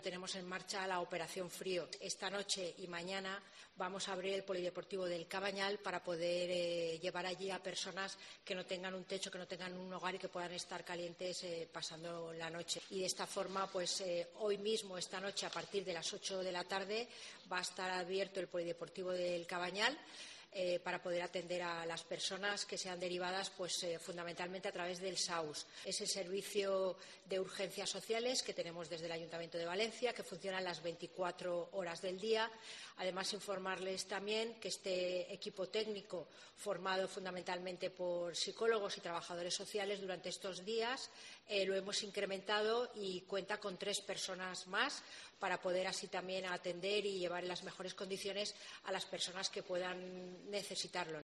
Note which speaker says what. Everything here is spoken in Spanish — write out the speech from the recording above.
Speaker 1: Tenemos en marcha la Operación Frío. Esta noche y mañana vamos a abrir el Polideportivo del Cabañal para poder llevar allí a personas que no tengan un techo, que no tengan un hogar y que puedan estar calientes pasando la noche. Y de esta forma, pues hoy mismo, esta noche, a partir de las 8 de la tarde, va a estar abierto el Polideportivo del Cabañal para poder atender a las personas que sean derivadas fundamentalmente a través del SAUS. Es el servicio de urgencias sociales que tenemos desde el Ayuntamiento de Valencia, que funciona las 24 horas del día. Además, informarles también que este equipo técnico, formado fundamentalmente por psicólogos y trabajadores sociales, durante estos días lo hemos incrementado y cuenta con 3 personas más para poder así también atender y llevar en las mejores condiciones a las personas que puedan necesitarlo.